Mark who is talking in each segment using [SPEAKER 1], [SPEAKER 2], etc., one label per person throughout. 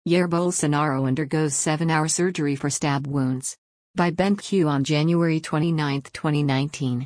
[SPEAKER 1] Jair Bolsonaro undergoes 7-hour surgery for stab wounds. By Ben Q on January 29, 2019.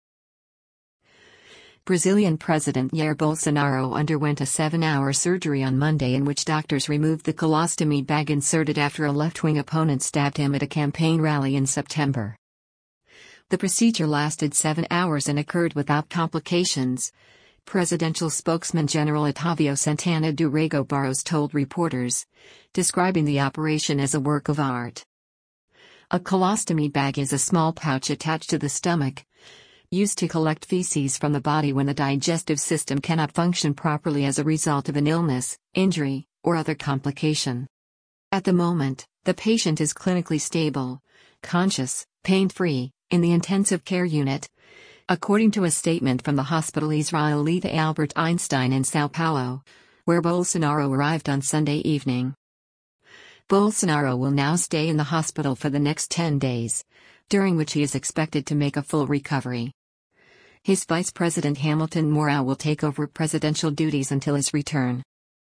[SPEAKER 1] Brazilian President Jair Bolsonaro underwent a 7-hour surgery on Monday in which doctors removed the colostomy bag inserted after a left-wing opponent stabbed him at a campaign rally in September. The procedure lasted 7 hours and occurred without complications. Presidential spokesman General Otávio Santana do Rego Barros told reporters, describing the operation as a work of art. A colostomy bag is a small pouch attached to the stomach, used to collect feces from the body when the digestive system cannot function properly as a result of an illness, injury, or other complication. At the moment, the patient is clinically stable, conscious, pain-free, in the intensive care unit, according to a statement from the Hospital Israelita Albert Einstein in São Paulo, where Bolsonaro arrived on Sunday evening. Bolsonaro will now stay in the hospital for the next 10 days, during which he is expected to make a full recovery. His Vice President Hamilton Mourão will take over presidential duties until his return.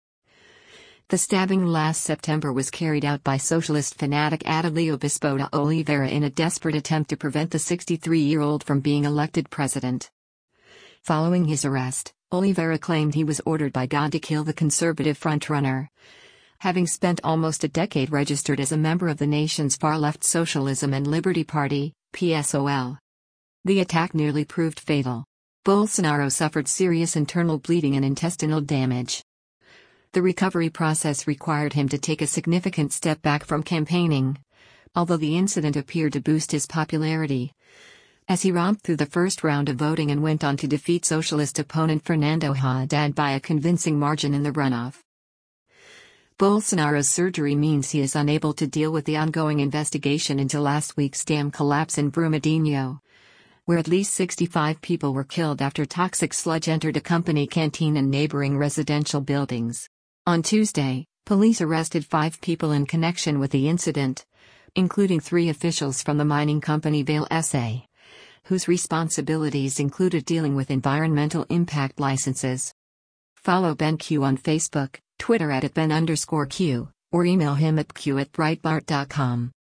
[SPEAKER 1] The stabbing last September was carried out by socialist fanatic Adalio Bispo da Oliveira in a desperate attempt to prevent the 63-year-old from being elected president. Following his arrest, Oliveira claimed he was ordered by God to kill the conservative frontrunner, having spent almost a decade registered as a member of the nation's far-left Socialism and Liberty Party, PSOL. The attack nearly proved fatal. Bolsonaro suffered serious internal bleeding and intestinal damage. The recovery process required him to take a significant step back from campaigning, although the incident appeared to boost his popularity, as he romped through the first round of voting and went on to defeat socialist opponent Fernando Haddad by a convincing margin in the runoff. Bolsonaro's surgery means he is unable to deal with the ongoing investigation into last week's dam collapse in Brumadinho, where at least 65 people were killed after toxic sludge entered a company canteen and neighboring residential buildings. On Tuesday, police arrested 5 people in connection with the incident, including 3 officials from the mining company Vale SA, whose responsibilities included dealing with environmental impact licenses. Follow Ben Q on Facebook, Twitter @Ben_Q, or email him at q@breitbart.com.